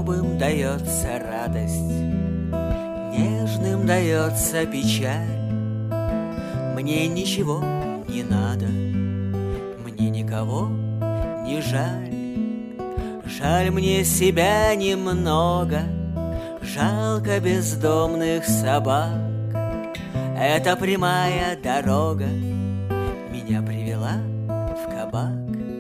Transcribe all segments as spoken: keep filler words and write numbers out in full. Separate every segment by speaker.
Speaker 1: Грубым дается радость, нежным дается печаль. Мне ничего не надо, мне никого не жаль. Жаль мне себя немного, жалко бездомных собак. Эта прямая дорога меня привела в кабак.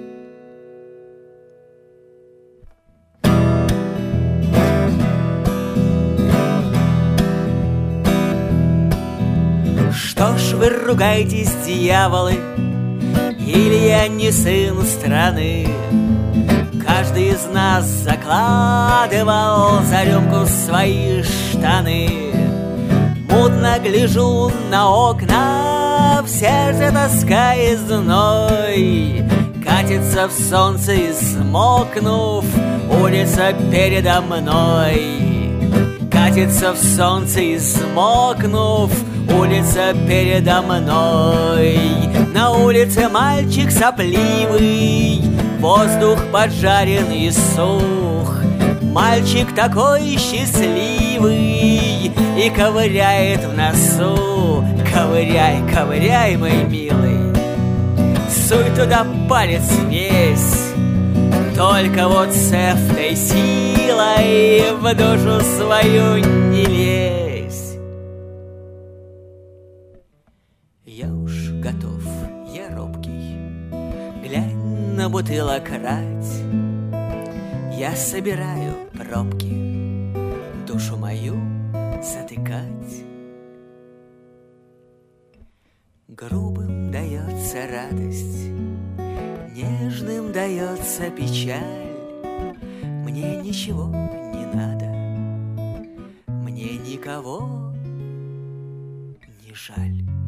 Speaker 1: Что ж вы ругаетесь, дьяволы, или я не сын страны? Каждый из нас закладывал за рюмку свои штаны. Мутно гляжу на окна, в сердце тоска и зной. Катится в солнце и смокнув, улица передо мной. Катится в солнце и смокнув, улица передо мной. На улице мальчик сопливый, воздух поджарен и сух. Мальчик такой счастливый и ковыряет в носу. Ковыряй, ковыряй, мой милый, суй туда палец весь. Только вот с этой силой в душу свою не лезь. Я уж готов, я робкий, глянь на бутылок рать. Я собираю пробки, душу мою затыкать. Грубым дается радость, нежным дается печаль. Мне ничего не надо, мне никого не жаль.